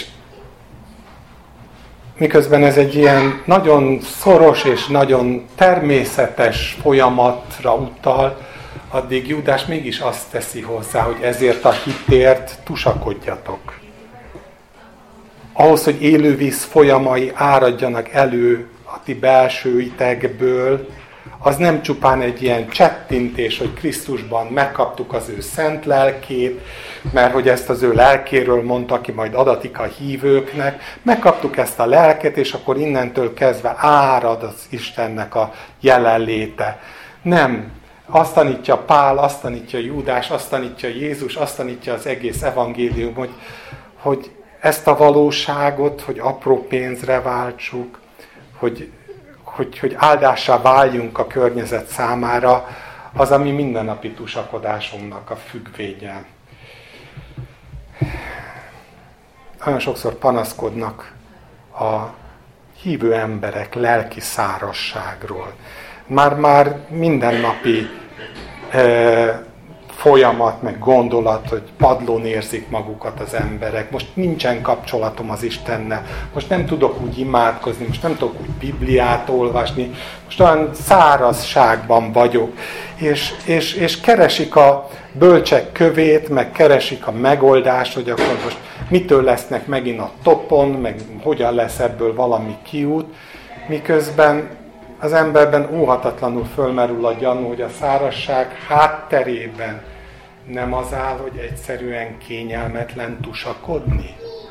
A: miközben ez egy ilyen nagyon szoros és nagyon természetes folyamatra utal, addig Júdás mégis azt teszi hozzá, hogy ezért a hitért tusakodjatok. Ahhoz, hogy élővíz folyamai áradjanak elő a ti belsőitekből, az nem csupán egy ilyen csettintés, hogy Krisztusban megkaptuk az ő szent lelkét, mert hogy ezt az ő lelkéről mondta, ki majd adatik a hívőknek, megkaptuk ezt a lelket, és akkor innentől kezdve árad az Istennek a jelenléte. Nem. Azt tanítja Pál, azt tanítja Júdás, azt tanítja Jézus, azt tanítja az egész evangélium, hogy, hogy ezt a valóságot, hogy apró pénzre váltsuk, hogy Hogy, hogy áldássá váljunk a környezet számára, az a mi mindennapi tusakodásunknak a függvénye. Nagyon sokszor panaszkodnak a hívő emberek lelki szárazságról. Már-már mindennapi e, folyamat, meg gondolat, hogy padlón érzik magukat az emberek. Most nincsen kapcsolatom az Istennel. Most nem tudok úgy imádkozni, most nem tudok úgy Bibliát olvasni. Most olyan szárazságban vagyok. És, és, és keresik a bölcsek kövét, meg keresik a megoldást, hogy akkor most mitől lesznek megint a topon, meg hogyan lesz ebből valami kiút. Miközben az emberben óhatatlanul fölmerül a gyanú, hogy a szárazság hátterében nem az áll, hogy egyszerűen kényelmetlen tusakodni.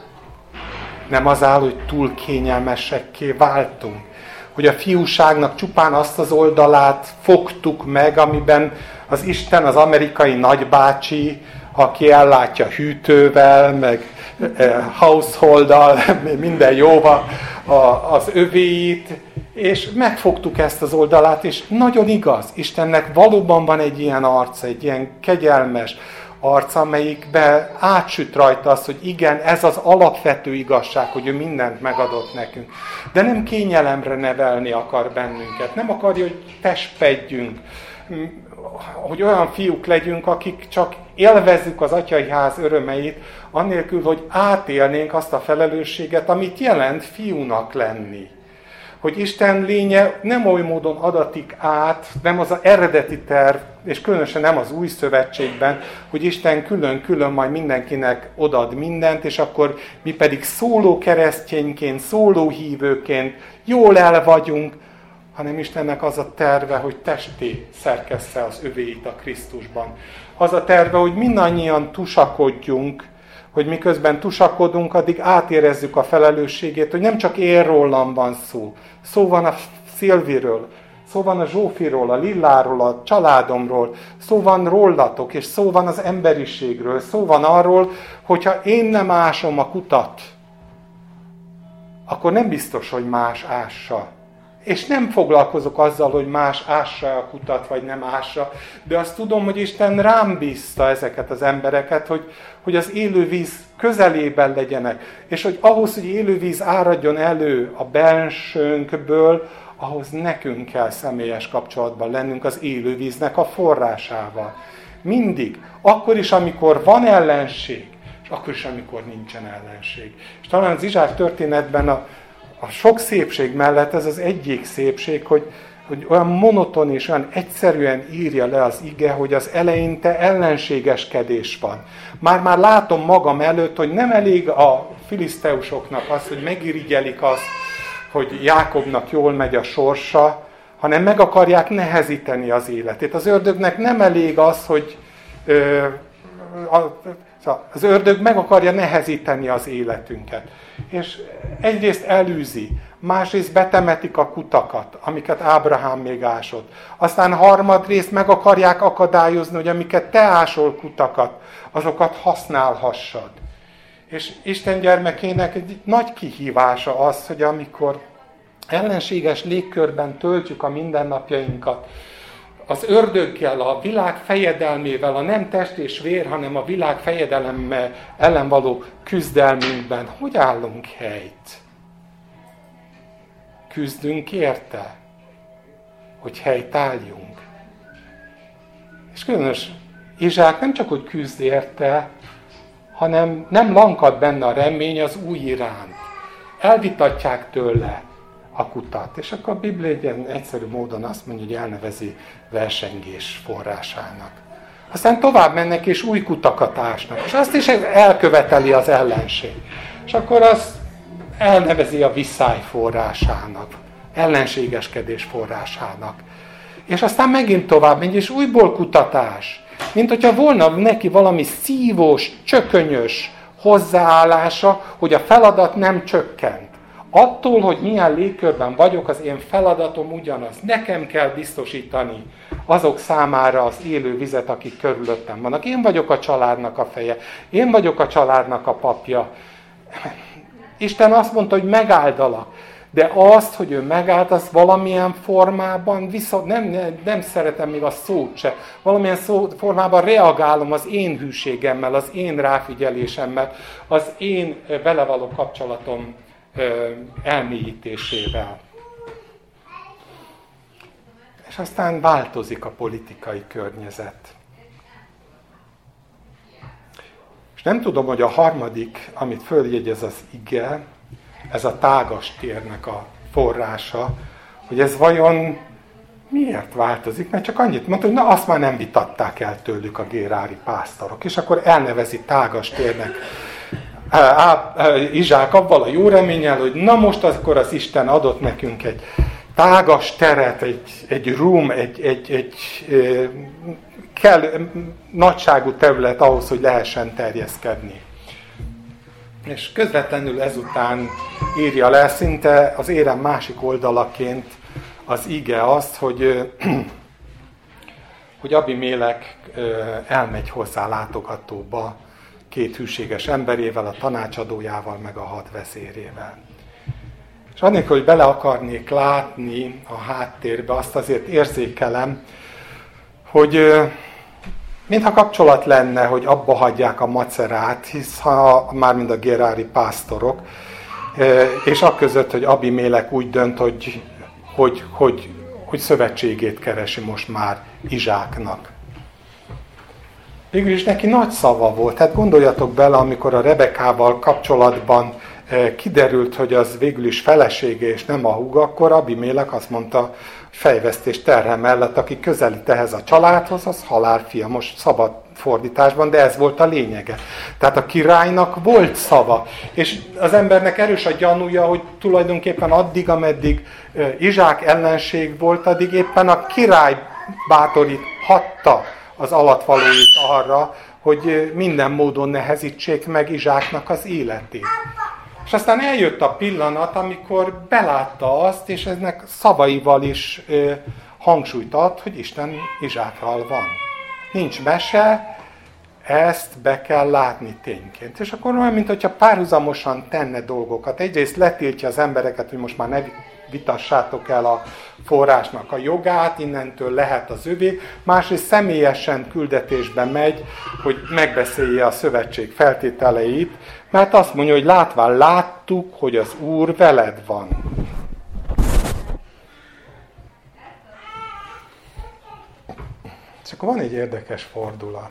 A: Nem az áll, hogy túl kényelmesekké váltunk. Hogy a fiúságnak csupán azt az oldalát fogtuk meg, amiben az Isten, az amerikai nagybácsi, aki ellátja hűtővel, meg eh, householddal, minden jóval az övéit, és megfogtuk ezt az oldalát, és nagyon igaz, Istennek valóban van egy ilyen arca, egy ilyen kegyelmes arca, amelyikbe átsüt rajta az, hogy igen, ez az alapvető igazság, hogy ő mindent megadott nekünk. De nem kényelemre nevelni akar bennünket, nem akarja, hogy testpedjünk, hogy olyan fiúk legyünk, akik csak élvezzük az atyai ház örömeit, annélkül, hogy átélnénk azt a felelősséget, amit jelent fiúnak lenni. Hogy Isten lénye nem oly módon adatik át, nem az az eredeti terv, és különösen nem az új szövetségben, hogy Isten külön-külön majd mindenkinek odad mindent, és akkor mi pedig szóló keresztényként, szóló hívőként jól el vagyunk, hanem Istennek az a terve, hogy testé szerkessze az övéit a Krisztusban. Az a terve, hogy mindannyian tusakodjunk, hogy miközben tusakodunk, addig átérezzük a felelősségét, hogy nem csak én rólam van szó. Szó van a Szilviről, Szó van a Zsófiról, a Lilláról, a családomról, szó van rólatok, és szó van az emberiségről, szó van arról, hogyha én nem ásom a kutat, akkor nem biztos, hogy más ássa. És nem foglalkozok azzal, hogy más ássa a kutat, vagy nem ássa, de azt tudom, hogy Isten rám bízta ezeket az embereket, hogy, hogy az élővíz közelében legyenek, és hogy ahhoz, hogy élővíz áradjon elő a bensőnkből, ahhoz nekünk kell személyes kapcsolatban lennünk az élővíznek a forrásával. Mindig. Akkor is, amikor van ellenség, és akkor is, amikor nincsen ellenség. És talán az Izsák történetben a, a sok szépség mellett ez az egyik szépség, hogy, hogy olyan monoton és olyan egyszerűen írja le az ige, hogy az eleinte ellenségeskedés van. Már-már látom magam előtt, hogy nem elég a filiszteusoknak az, hogy megirigyelik azt, hogy Jákobnak jól megy a sorsa, hanem meg akarják nehezíteni az életét. Az ördögnek nem elég az, hogy ö, a, az ördög meg akarja nehezíteni az életünket. És egyrészt elűzi, másrészt betemetik a kutakat, amiket Ábrahám még ásott. Aztán harmadrészt meg akarják akadályozni, hogy amiket te ásol kutakat, azokat használhassad. És Isten gyermekének egy nagy kihívása az, hogy amikor ellenséges légkörben töltjük a mindennapjainkat, az ördöggel, a világ fejedelmével, a nem test és vér, hanem a világ fejedelem ellen való küzdelmünkben, hogy állunk helyt? Küzdünk érte, hogy helyt álljunk. És különös Izsák nem csak, hogy küzd érte, hanem nem lankad benne a remény az új iránt. Elvitatják tőle a kutat. És akkor a Biblia egy ilyen egyszerű módon azt mondja, hogy elnevezi versengés forrásának. Aztán tovább mennek és új kutakat ásnak. És azt is elköveteli az ellenség. És akkor azt elnevezi a visszály forrásának. Ellenségeskedés forrásának. És aztán megint tovább megy, és újból kutatás. Mint hogyha volna neki valami szívós, csökönyös hozzáállása, hogy a feladat nem csökkent. Attól, hogy milyen légkörben vagyok, az én feladatom ugyanaz. Nekem kell biztosítani azok számára az élő vizet, akik körülöttem vannak. Én vagyok a családnak a feje. Én vagyok a családnak a papja. Isten azt mondta, hogy megáldalak. De azt, hogy ő megállt, az valamilyen formában, viszont nem, nem, nem szeretem még a szót se, valamilyen szó, formában reagálom az én hűségemmel, az én ráfigyelésemmel, az én vele való kapcsolatom ö, elmélyítésével. És aztán változik a politikai környezet. És nem tudom, hogy a harmadik, amit följegyez az ige, ez a tágas térnek a forrása, hogy ez vajon miért változik? Mert csak annyit mondta, hogy na azt már nem vitatták el tőlük a gérári pásztorok. És akkor elnevezi tágas térnek Izsák avval a jó reménnyel, hogy na most akkor az Isten adott nekünk egy tágas teret, egy, egy room, egy, egy, egy kell, nagyságú terület ahhoz, hogy lehessen terjeszkedni. És közvetlenül ezután írja le szinte az érem másik oldalaként az ige azt, hogy, hogy Abimélek elmegy hozzá látogatóba két hűséges emberével, a tanácsadójával, meg a hadvezérével. És annélkül, hogy bele akarnék látni a háttérbe, azt azért érzékelem, hogy mintha kapcsolat lenne, hogy abba hagyják a macerát, hisz ha mármint a gerári pásztorok, és akközött, hogy Abimélek úgy dönt, hogy, hogy, hogy, hogy szövetségét keresi most már Izsáknak. Végül is neki nagy szava volt. Hát gondoljatok bele, amikor a Rebekával kapcsolatban kiderült, hogy az végül is felesége és nem a húga, akkor Abimélek azt mondta, fejvesztés terhe mellett, aki közelít ehhez a családhoz, az halálfia, most szabad fordításban, de ez volt a lényege. Tehát a királynak volt szava, és az embernek erős a gyanúja, hogy tulajdonképpen addig, ameddig Izsák ellenség volt, addig éppen a király bátoríthatta az alattvalóit arra, hogy minden módon nehezítsék meg Izsáknak az életét. És aztán eljött a pillanat, amikor belátta azt, és ennek szavaival is ö, hangsúlyt ad, hogy Isten Izsákkal van. Nincs mese, ezt be kell látni tényként. És akkor olyan, mint hogyha párhuzamosan tenne dolgokat. Egyrészt letiltja az embereket, hogy most már ne vitassátok el a forrásnak a jogát, innentől lehet az övé. Másrészt személyesen küldetésbe megy, hogy megbeszélje a szövetség feltételeit, mert azt mondja, hogy látván láttuk, hogy az Úr veled van. És akkor van egy érdekes fordulat.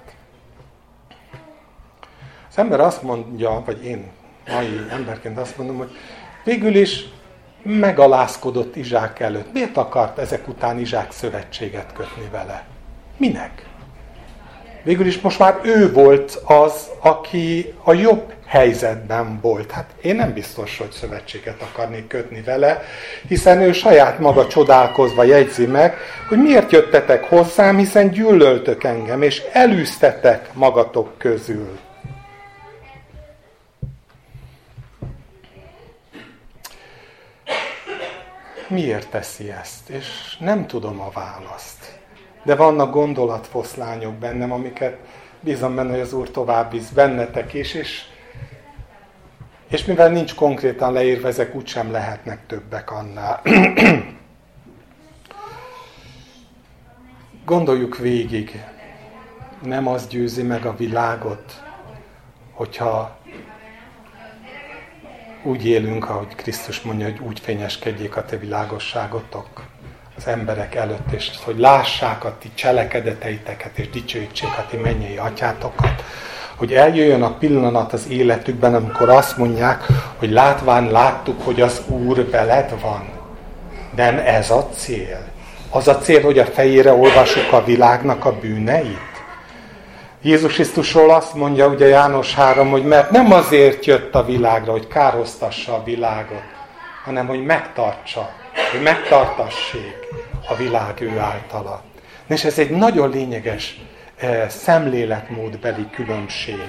A: Az ember azt mondja, vagy én mai emberként azt mondom, hogy végül is megalázkodott Izsák előtt. Miért akart ezek után Izsák szövetséget kötni vele? Minek? Végül is most már ő volt az, aki a jobb helyzetben volt. Hát én nem biztos, hogy szövetséget akarnék kötni vele, hiszen ő saját maga csodálkozva jegyzi meg, hogy miért jöttetek hozzám, hiszen gyűlöltök engem, és elűztetek magatok közül. Miért teszi ezt? És nem tudom a választ. De vannak gondolatfoszlányok bennem, amiket bízom benne, hogy az Úr tovább visz bennetek is, és, és mivel nincs konkrétan leírva, ezek úgysem lehetnek többek annál. Gondoljuk végig, nem az győzi meg a világot, hogyha úgy élünk, ahogy Krisztus mondja, hogy úgy fényeskedjék a te világosságotok az emberek előtt, és hogy lássák a ti cselekedeteiteket, és dicsőítsék a ti mennyei atyátokat. Hogy eljöjjön a pillanat az életükben, amikor azt mondják, hogy látván láttuk, hogy az Úr veled van. Nem ez a cél. Az a cél, hogy a fejére olvassuk a világnak a bűneit. Jézus Krisztusról azt mondja, ugye János három, hogy mert nem azért jött a világra, hogy kárhoztassa a világot, hanem hogy megtartsa, hogy megtartassék a világ ő általa. És ez egy nagyon lényeges eh, szemléletmódbeli különbség.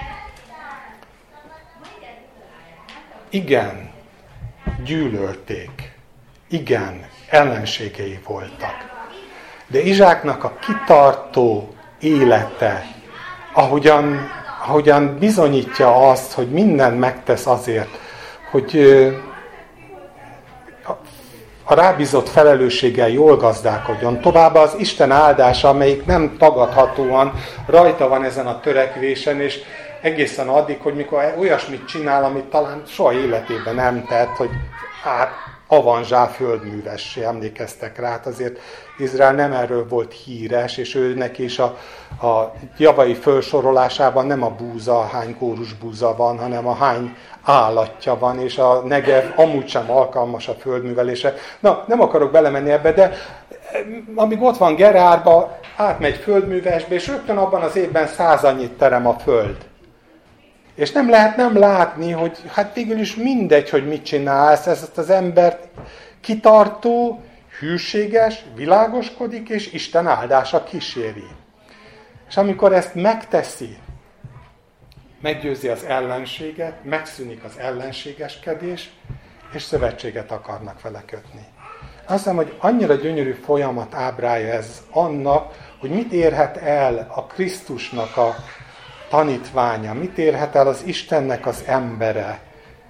A: Igen, gyűlölték. Igen, ellenségei voltak. De Izsáknak a kitartó élete, ahogyan, ahogyan bizonyítja azt, hogy mindent megtesz azért, hogy a rábízott felelősséggel jól gazdálkodjon. Továbbá az Isten áldása, amelyik nem tagadhatóan rajta van ezen a törekvésen, és egészen addig, hogy mikor olyasmit csinál, amit talán soha életében nem tett, hogy hát avanzsá földművessé, emlékeztek rá, hát azért Izrael nem erről volt híres, és őnek is a, a javai felsorolásában nem a búza, hány kórus búza van, hanem a hány állatja van, és a Negev amúgy sem alkalmas a földművelése. Na, nem akarok belemenni ebbe, de amíg ott van Gerárba, átmegy földművesbe, és rögtön abban az évben százannyit terem a föld. És nem lehet nem látni, hogy hát végül is mindegy, hogy mit csinálsz, ezt az embert kitartó, hűséges, világoskodik, és Isten áldása kíséri. És amikor ezt megteszi, meggyőzi az ellenséget, megszűnik az ellenségeskedés, és szövetséget akarnak vele kötni. Azt hiszem, hogy annyira gyönyörű folyamat ábrálja ez annak, hogy mit érhet el a Krisztusnak a tanítványa, mit érhet el az Istennek az embere,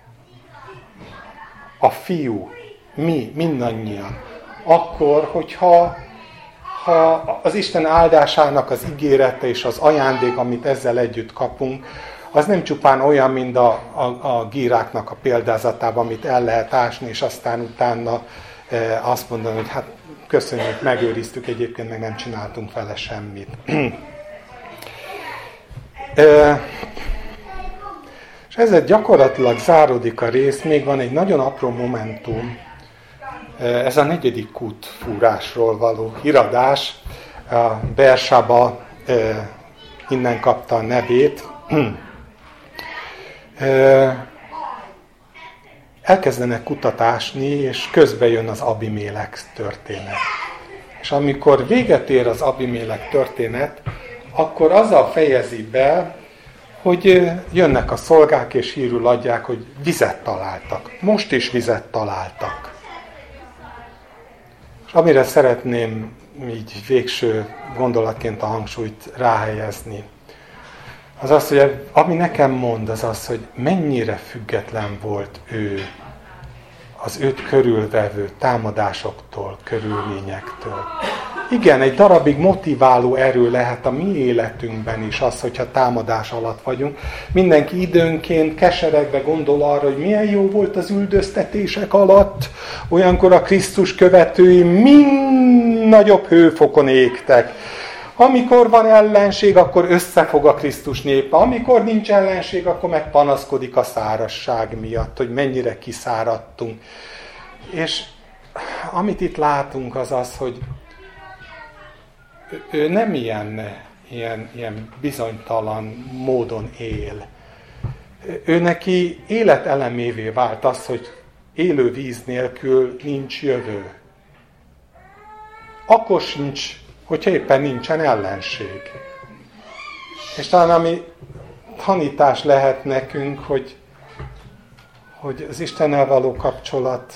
A: a fiú, mi, mindannyian. Akkor, hogyha ha az Isten áldásának az ígérete és az ajándék, amit ezzel együtt kapunk, az nem csupán olyan, mint a, a, a gíráknak a példázatában, amit el lehet ásni, és aztán utána e, azt mondani, hogy hát köszönjük, megőriztük, egyébként meg nem csináltunk vele semmit. e, és ezzel gyakorlatilag záródik a rész, még van egy nagyon apró momentum, ez a negyedik kútfúrásról való híradás. A Beersaba innen kapta a nevét. Elkezdenek kutatásni, és közben jön az Abimélek történet. És amikor véget ér az Abimélek történet, akkor azzal fejezi be, hogy jönnek a szolgák és hírül adják, hogy vizet találtak. Most is vizet találtak. És amire szeretném így végső gondolatként a hangsúlyt ráhelyezni, az az, hogy ami nekem mond, az az, hogy mennyire független volt ő az őt körülvevő támadásoktól, körülményektől. Igen, egy darabig motiváló erő lehet a mi életünkben is az, hogyha támadás alatt vagyunk. Mindenki időnként keseregve gondol arra, hogy milyen jó volt az üldöztetések alatt. Olyankor a Krisztus követői mind nagyobb hőfokon égtek. Amikor van ellenség, akkor összefog a Krisztus népe. Amikor nincs ellenség, akkor meg panaszkodik a szárazság miatt, hogy mennyire kiszáradtunk. És amit itt látunk, az az, hogy ő nem ilyen, ilyen, ilyen bizonytalan módon él. Ő neki életelemévé vált az, hogy élő víz nélkül nincs jövő. Akkor sincs, hogyha éppen nincsen ellenség. És talán ami tanítás lehet nekünk, hogy, hogy az Istennel való kapcsolat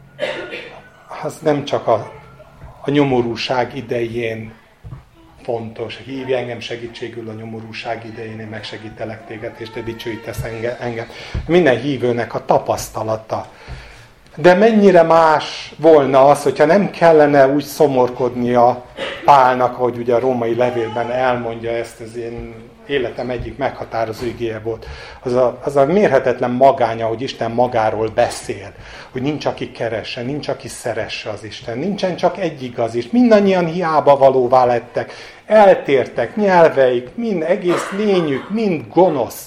A: az nem csak a, a nyomorúság idején fontos. Hívj engem segítségül a nyomorúság idején, én megsegítelek téged, és te dicsőítesz engem. Minden hívőnek a tapasztalata. De mennyire más volna az, hogyha nem kellene úgy szomorkodnia Pálnak, ahogy ugye a római levélben elmondja ezt, az én életem egyik meghatározó igéje volt. Az a, az a mérhetetlen magánya, hogy Isten magáról beszél, hogy nincs, aki keresse, nincs, aki szeresse az Isten, nincsen csak egy igaz is, mindannyian hiába valóvá lettek, eltértek, nyelveik, mind egész lényük, mind gonosz.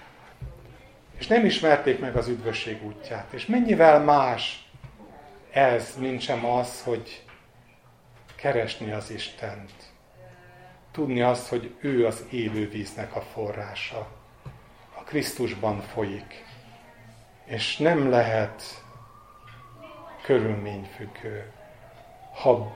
A: És nem ismerték meg az üdvösség útját. És mennyivel más ez, mint sem az, hogy keresni az Istent. Tudni azt, hogy ő az élő víznek a forrása. A Krisztusban folyik. És nem lehet körülményfüggő. Ha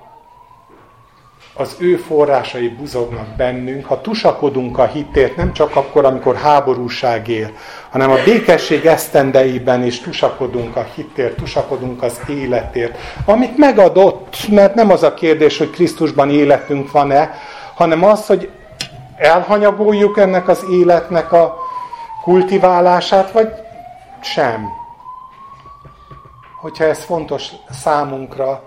A: az ő forrásai buzognak bennünk, ha tusakodunk a hitért, nem csak akkor, amikor háborúság él, hanem a békesség esztendeiben is tusakodunk a hitért, tusakodunk az életért, amit megadott, mert nem az a kérdés, hogy Krisztusban életünk van-e, hanem az, hogy elhanyagoljuk ennek az életnek a kultiválását, vagy sem. Hogyha ez fontos számunkra,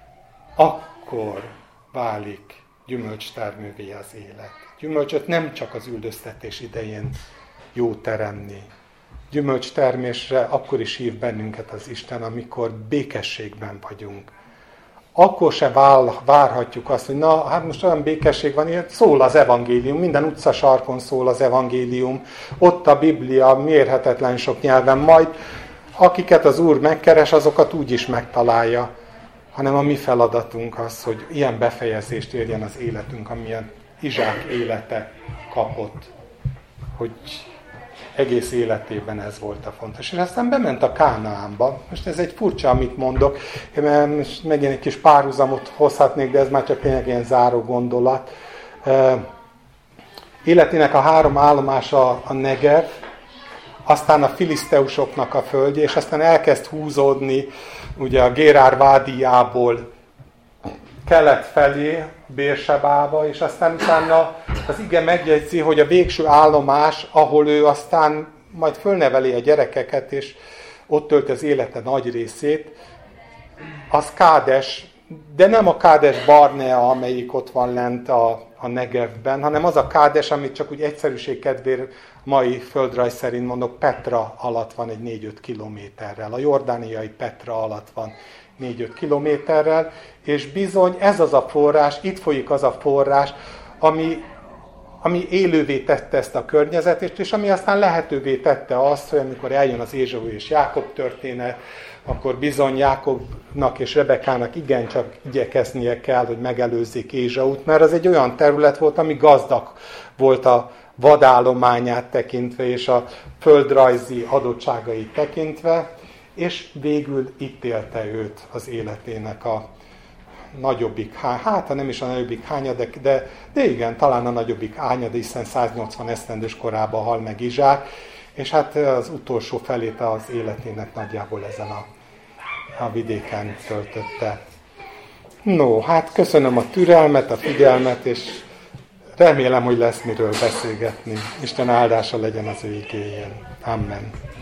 A: akkor válik gyümölcstermővé az élet. Gyümölcsöt nem csak az üldöztetés idején jó teremni. Gyümölcstermésre akkor is hív bennünket az Isten, amikor békességben vagyunk. Akkor se várhatjuk azt, hogy na, hát most olyan békesség van, hogy szól az evangélium, minden utcasarkon szól az evangélium, ott a Biblia mérhetetlen sok nyelven, majd akiket az Úr megkeres, azokat úgy is megtalálja. Hanem a mi feladatunk az, hogy ilyen befejezést érjen az életünk, amilyen Izsák élete kapott, hogy egész életében ez volt a fontos. És aztán bement a Kánaánba. Most ez egy furcsa, amit mondok, mert most megint egy kis párhuzamot hozhatnék, de ez már csak tényleg ilyen záró gondolat. Életének a három állomása a Negev, aztán a filiszteusoknak a földje, és aztán elkezd húzódni ugye a Gérár vádiából kelet felé, Bérsebába, és aztán utána az ige megjegyzi, hogy a végső állomás, ahol ő aztán majd fölneveli a gyerekeket, és ott tölt az élete nagy részét, az Kádes, de nem a Kádes Barnea, amelyik ott van lent a, a Negevben, hanem az a Kádes, amit csak úgy egyszerűség kedvéért mai földrajz szerint mondok, Petra alatt van egy négy-öt kilométerrel. A jordániai Petra alatt van négy-öt kilométerrel, és bizony ez az a forrás, itt folyik az a forrás, ami, ami élővé tette ezt a környezetet, és ami aztán lehetővé tette azt, hogy amikor eljön az Ézsau és Jákob történet, akkor bizony Jákobnak és Rebekának igencsak igyekeznie kell, hogy megelőzzék Ézsaut, mert az egy olyan terület volt, ami gazdag volt a vadállományát tekintve, és a földrajzi adottságait tekintve, és végül itt élte őt az életének a nagyobbik, hát ha nem is a nagyobbik hányad, de, de, de igen, talán a nagyobbik hányad, hiszen száznyolcvan esztendős korában hal meg Izsák, és hát az utolsó felét az életének nagyjából ezen a, a vidéken töltötte. No, hát köszönöm a türelmet, a figyelmet, és remélem, hogy lesz miről beszélgetni. Isten áldása legyen az ő igéjén. Amen.